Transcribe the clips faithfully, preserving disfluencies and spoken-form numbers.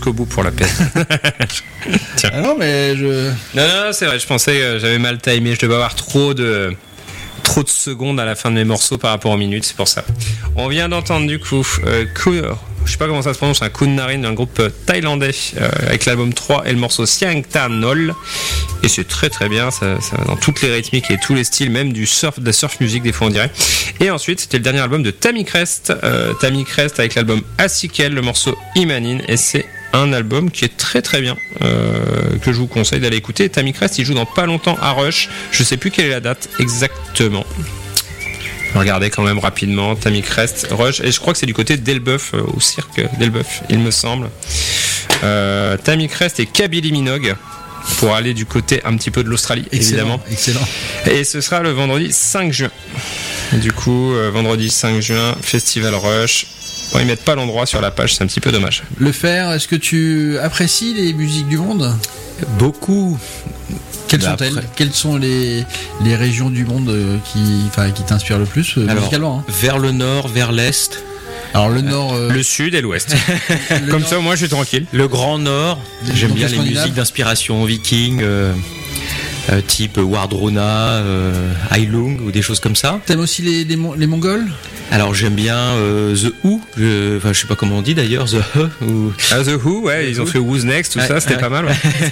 jusqu'au bout pour la peine. Tiens. Ah non, mais je. Non, non, c'est vrai, je pensais que j'avais mal timé. Je devais avoir trop de. Trop de secondes à la fin de mes morceaux par rapport aux minutes, c'est pour ça. On vient d'entendre du coup euh, je sais pas comment ça se prononce, un Kun Narin, un groupe thaïlandais euh, avec l'album trois et le morceau Siang Ta Nol, et c'est très très bien, ça, ça va dans toutes les rythmiques et tous les styles, même du surf, de la surf music des fois on dirait. Et ensuite c'était le dernier album de Tammy Crest, euh, Tammy Crest avec l'album Asikel, le morceau Imanin, et c'est un album qui est très très bien, euh, que je vous conseille d'aller écouter. Tammy Crest il joue dans pas longtemps à Rush, je sais plus quelle est la date exactement. Regardez quand même rapidement, Tammy Crest, Rush, et je crois que c'est du côté d'Elbeuf, euh, au cirque d'Elbeuf, il me semble. Euh, Tammy Crest et Kabylie Minogue, pour aller du côté un petit peu de l'Australie, excellent, évidemment. Excellent. Et ce sera le vendredi cinq juin. Du coup, euh, vendredi cinq juin, Festival Rush. Bon, ils mettent pas l'endroit sur la page, c'est un petit peu dommage. Le faire, est-ce que tu apprécies les musiques du monde ? Beaucoup. Quelles sont-elles ? Quelles sont les, les régions du monde qui, enfin, qui t'inspirent le plus euh, Alors, musicalement, hein ? Vers le nord, vers l'est. Alors le nord, euh... le sud et l'ouest. Comme nord... ça, moi, je suis tranquille. Le grand nord. J'aime bien les musiques d'inspiration viking. Euh... Euh, type Wardruna, euh, Heilung ou des choses comme ça. T'aimes aussi les, les, les Mongols ? Alors j'aime bien euh, The Who, je, enfin je sais pas comment on dit d'ailleurs, The Who. Ou... Ah, The Who, ouais, The ils Who. Ont fait Who's Next, tout ouais, ça, c'était ouais. pas mal. Ouais.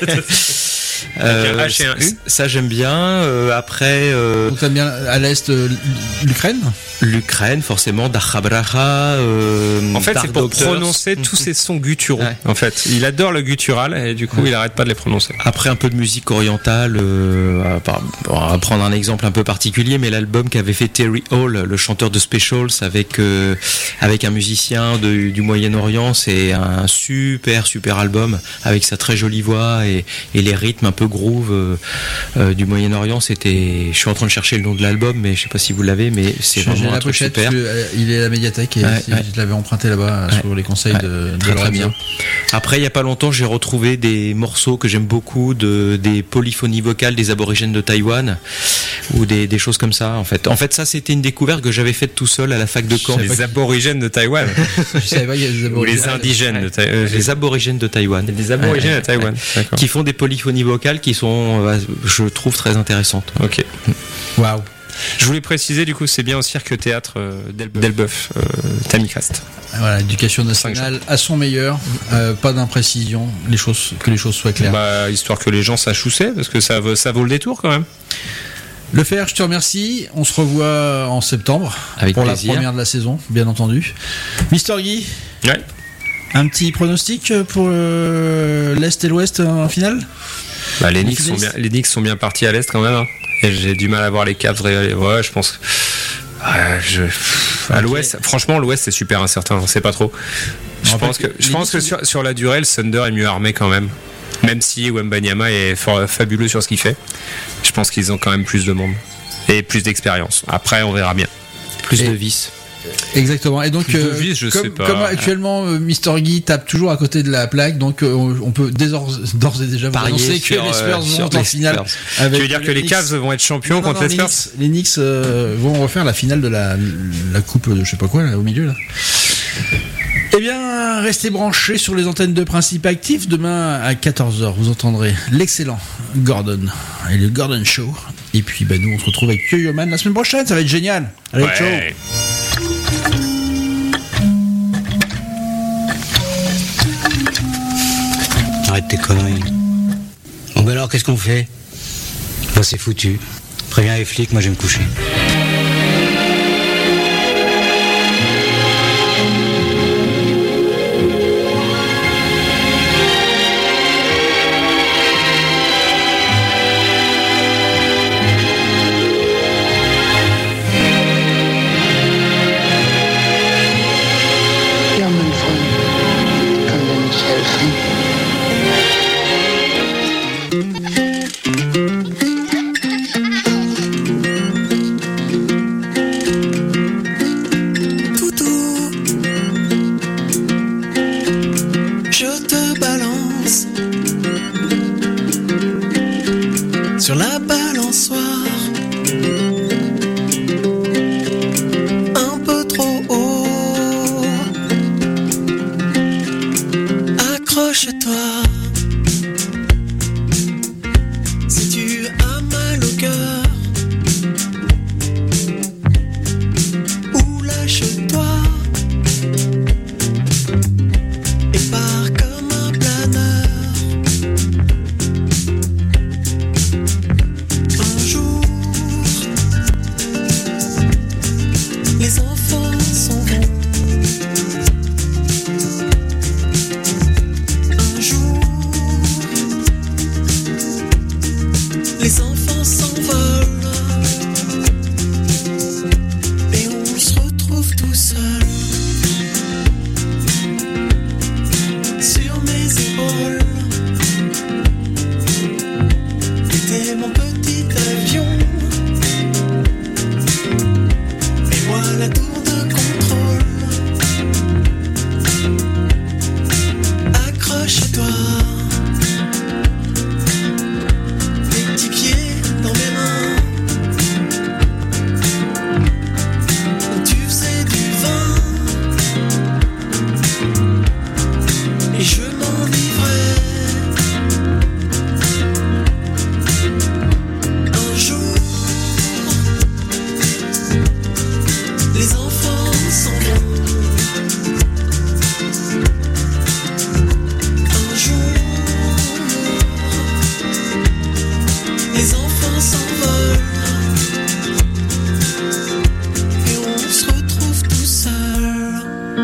euh, ça, ça j'aime bien. Euh, après. Euh... Donc t'aimes bien à l'est euh, l'Ukraine ? L'Ukraine, forcément, Dachabracha. Euh, en fait, c'est pour prononcer tous ces sons gutturaux. Ouais. En fait, il adore le guttural et du coup, ouais. il arrête pas de les prononcer. Après, un peu de musique orientale. Euh, on va prendre un exemple un peu particulier, mais l'album qu'avait fait Terry Hall, le chanteur de Specials, avec euh, avec un musicien de, du Moyen-Orient, c'est un super super album avec sa très jolie voix et, et les rythmes un peu groove euh, euh, du Moyen-Orient. C'était, je suis en train de chercher le nom de l'album, mais je sais pas si vous l'avez, mais c'est je vraiment la pochette, il est à la médiathèque et ouais, si ouais. je l'avais emprunté là-bas ouais. sur les conseils ouais. de, de très, très bien. Après, il y a pas longtemps, j'ai retrouvé des morceaux que j'aime beaucoup, de des polyphonies vocales des aborigènes de Taïwan ou des, des choses comme ça. En fait, en fait, ça c'était une découverte que j'avais faite tout seul à la fac de Caen. Les aborigènes de Taïwan. Je savais pas qu'il y avait des aborigènes. Ou les indigènes de Taïwan. Euh, les aborigènes de Taïwan. Les aborigènes ouais. de Taïwan. D'accord. Qui font des polyphonies vocales qui sont, euh, je trouve, très intéressantes. Ok. Waouh. Je voulais préciser, du coup, c'est bien au cirque théâtre euh, d'Elbeuf, euh, Tammy Crest. Voilà, éducation nationale à son meilleur, euh, pas d'imprécision, les choses, que les choses soient claires. Bah, histoire que les gens sachent où c'est, parce que ça vaut, ça vaut le détour quand même. Le faire, je te remercie. On se revoit en septembre avec pour plaisir. La première de la saison, bien entendu. Mister Guy, ouais. Un petit pronostic pour euh, l'Est et l'Ouest en finale ? Bah, les Knicks sont bien, les Knicks sont bien partis à l'Est quand même. Hein. Et j'ai du mal à voir les Cavs régaler. Ouais, je pense. Ouais, je... À l'Ouest, franchement, l'Ouest c'est super incertain. On sait pas trop. Je en pense fait, que, je pense que sur, sur la durée, le Thunder est mieux armé quand même. Même si Wembanyama est fort, fabuleux sur ce qu'il fait, je pense qu'ils ont quand même plus de monde et plus d'expérience. Après, on verra bien. Plus et... de vis. Exactement. Et donc, euh, vis, je comme, sais pas. comme actuellement, euh, Mister Guy tape toujours à côté de la plaque, donc euh, on peut d'ores, d'ores et déjà vous annoncer que les Spurs vont euh, en finale. Tu veux dire que les Cavs vont être champions non, contre non, les Spurs ? Les Knicks euh, vont refaire la finale de la, la coupe de je sais pas quoi là, au milieu là. Eh bien, restez branchés sur les antennes de Principe Actif. Demain à quatorze heures, vous entendrez l'excellent Gordon et le Gordon Show. Et puis, bah, nous, on se retrouve avec Yo-Yo Man la semaine prochaine. Ça va être génial. Allez, ouais. Ciao. Arrête tes conneries. Bon, ben alors, qu'est-ce qu'on fait ? Bah, c'est foutu. Préviens les flics, moi, je vais me coucher. seul. Sur mes épaules était mon petit avion. Et moi la tour de contrôle. Accroche-toi. Tes petits pieds dans mes mains. Tu faisais du vin. Et je m'enivrais. Un jour, les enfants s'en vont. Un jour, les enfants s'envolent. Et on se retrouve tout seul.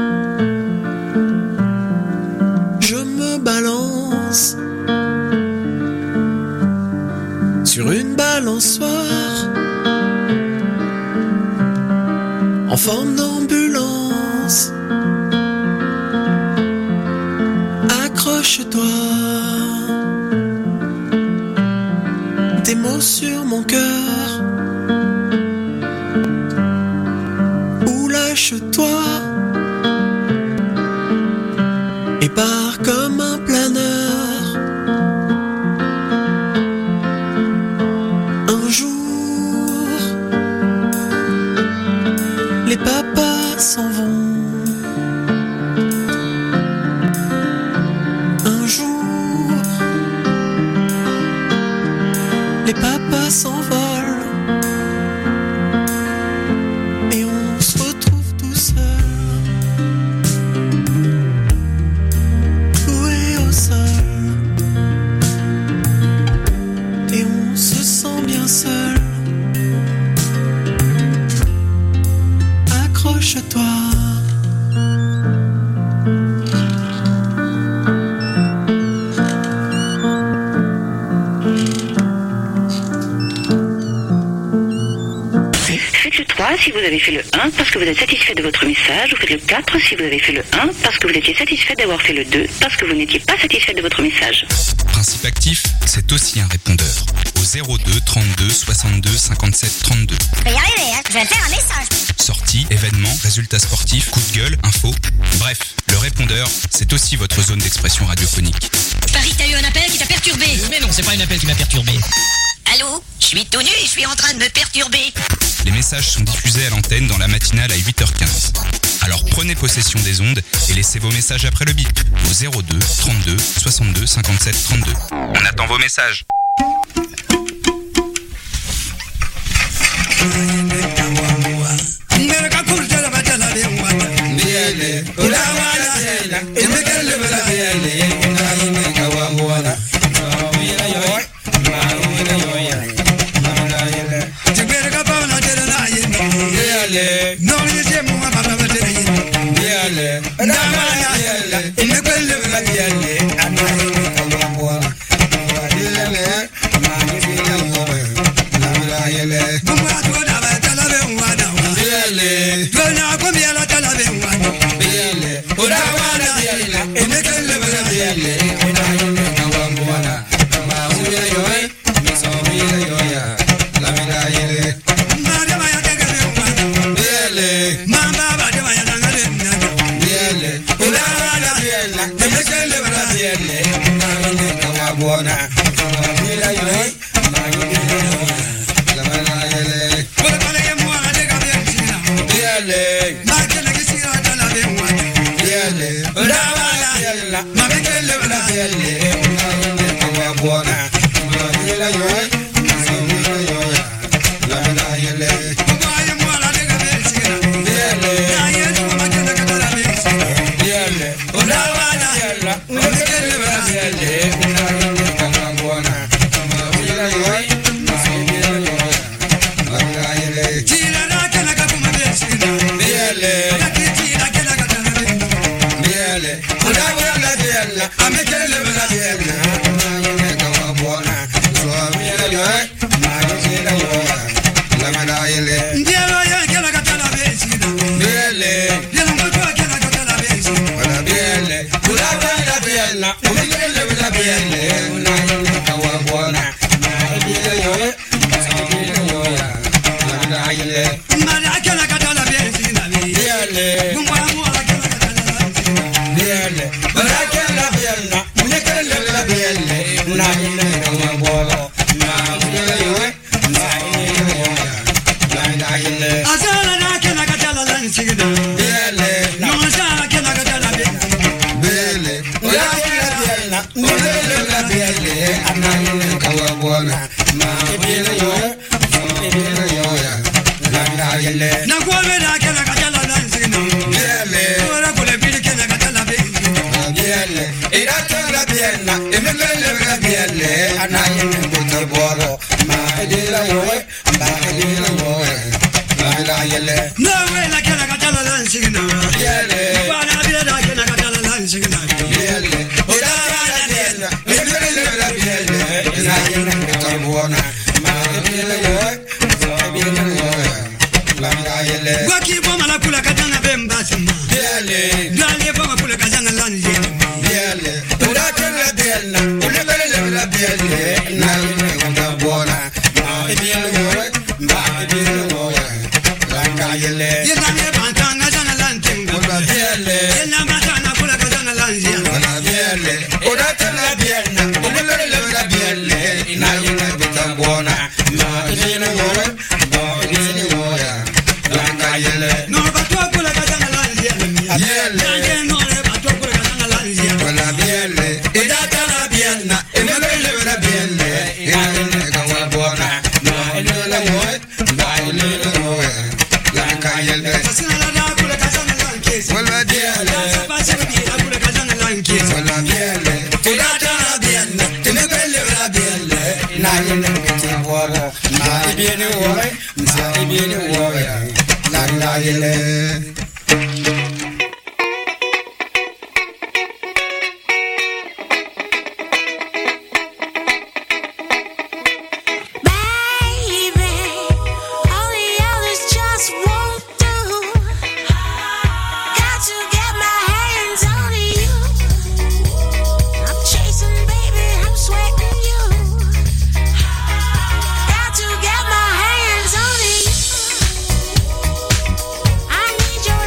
Je me balance sur une balançoire en forme d'ambulance. Accroche-toi. Tes mots sur mon cœur. Ou lâche-toi et pars comme un planeur. Un jour, les papas s'en vont. Un jour, les papas s'envolent. Et on se retrouve tout seul. Cloué au sol. Et on se sent bien seul. Accroche-toi. Faites le trois si vous avez fait le un parce que vous êtes satisfait de votre message, ou faites le quatre si vous avez fait le un parce que vous étiez satisfait d'avoir fait le deux parce que vous n'étiez pas satisfait de votre message. Principe actif, c'est aussi un répondeur. Au zéro deux trente-deux soixante-deux cinquante-sept trente-deux. Je vais y arriver, hein. Je vais faire un message. Sorties, événements, résultats sportifs, coups de gueule, infos. Bref, le répondeur, c'est aussi votre zone d'expression radiophonique. Je parie que t'as eu un appel qui t'a perturbé. Mais non, c'est pas un appel qui m'a perturbé. Allô? Je suis tout nu et je suis en train de me perturber. Les messages sont diffusés à l'antenne dans la matinale à huit heures quinze. Alors prenez possession des ondes et laissez vos messages après le bip au zéro deux trente-deux soixante-deux cinquante-sept trente-deux. On attend vos messages. I'm I need your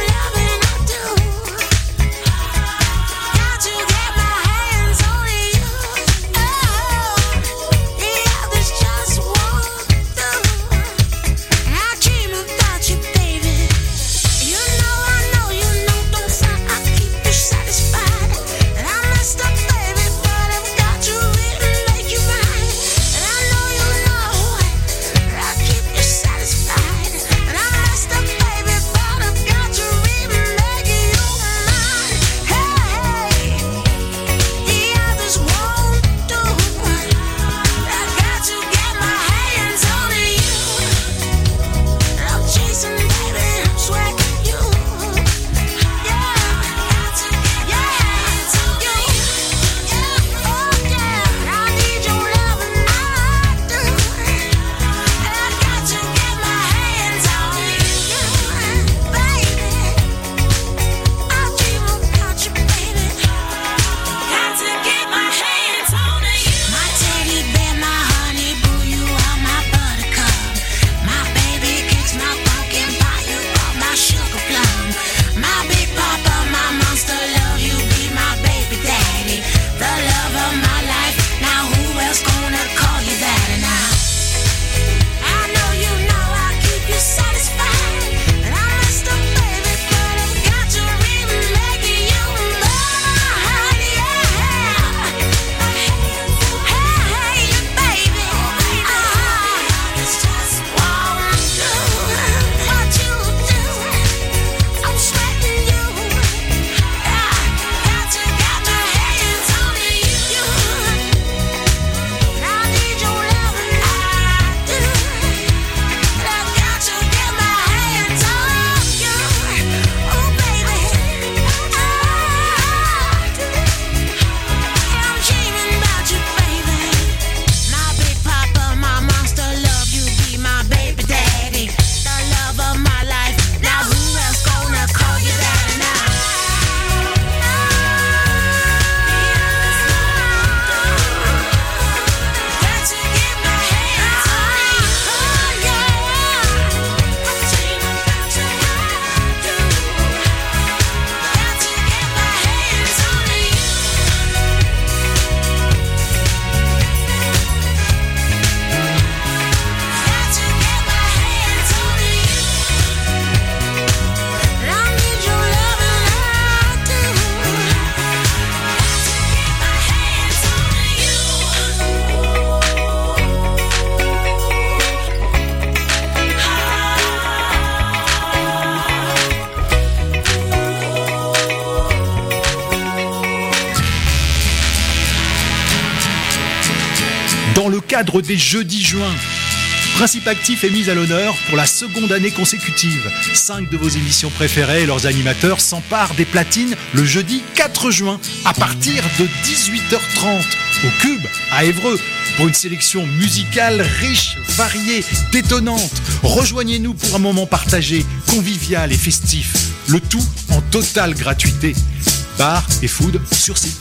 cadre des jeudis juin. Principe Actif est mise à l'honneur pour la seconde année consécutive. Cinq de vos émissions préférées et leurs animateurs s'emparent des platines le jeudi quatre juin à partir de dix-huit heures trente au Cube à Évreux pour une sélection musicale riche, variée, détonnante. Rejoignez-nous pour un moment partagé, convivial et festif. Le tout en totale gratuité. Bar et food sur site.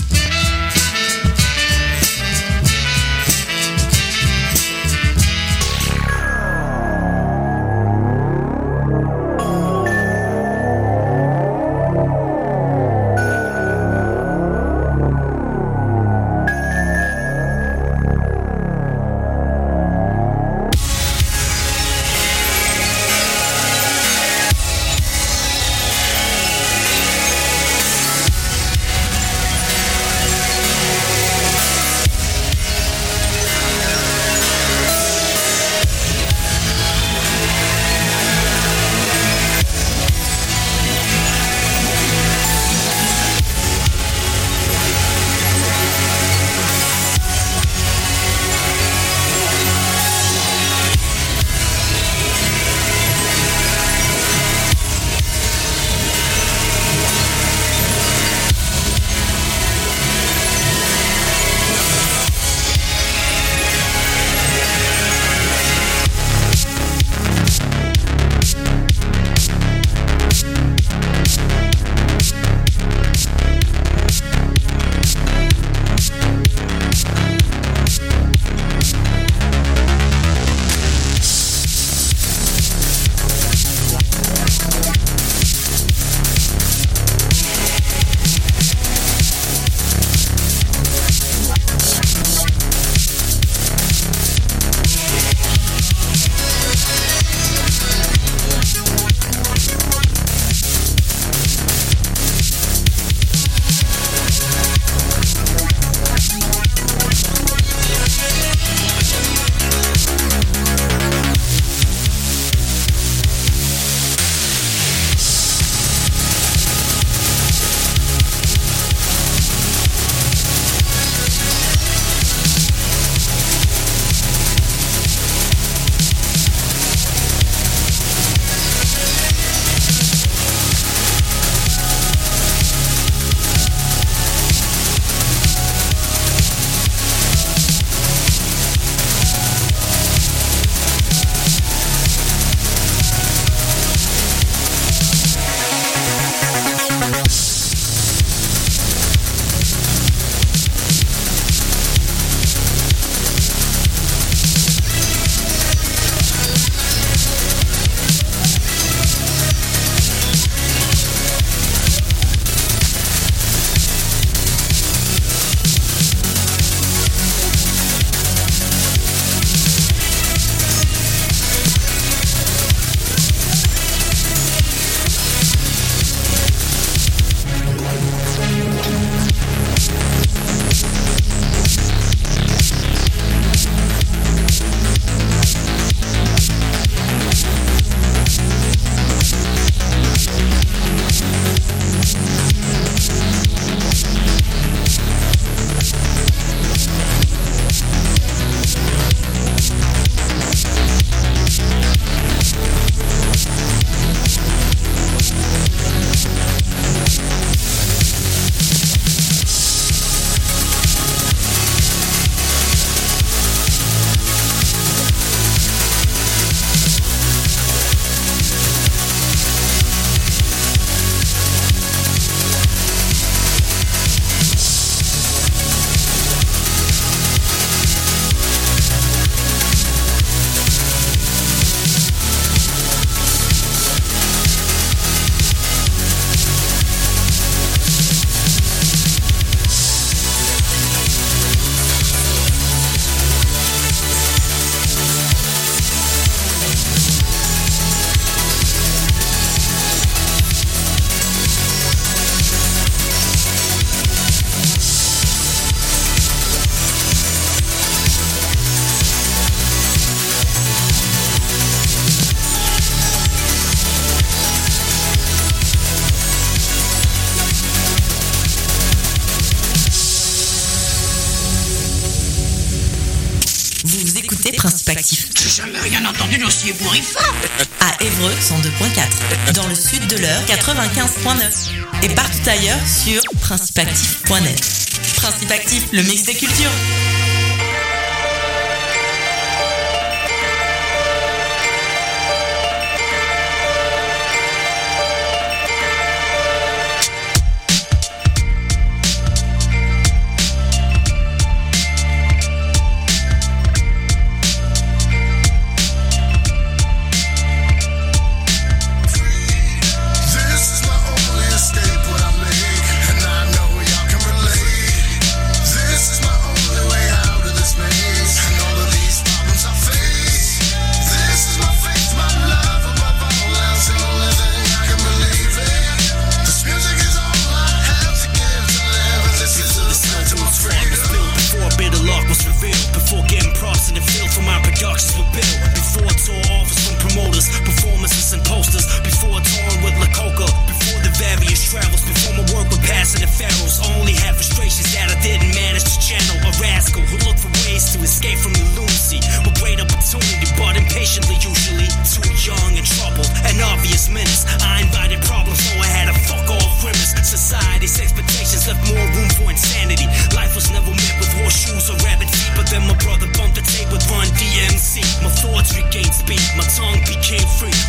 Principe Actif. J'ai jamais rien entendu d'aussi ébouriffant. À Évreux, cent deux point quatre. Dans le sud de l'Eure, quatre-vingt-quinze point neuf. Et partout ailleurs sur principe actif point net. Principe Actif, le mix des cultures.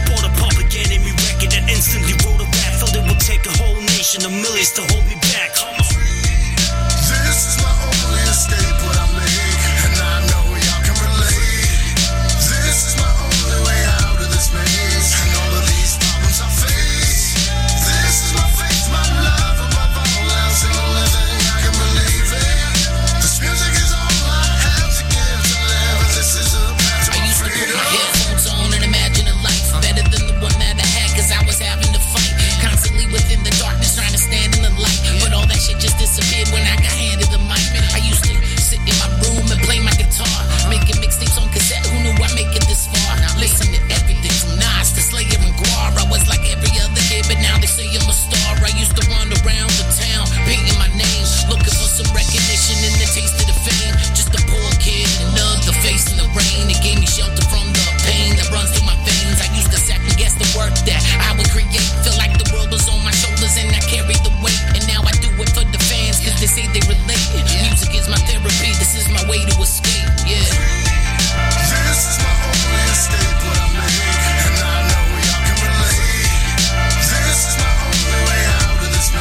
Of millions to hold me back.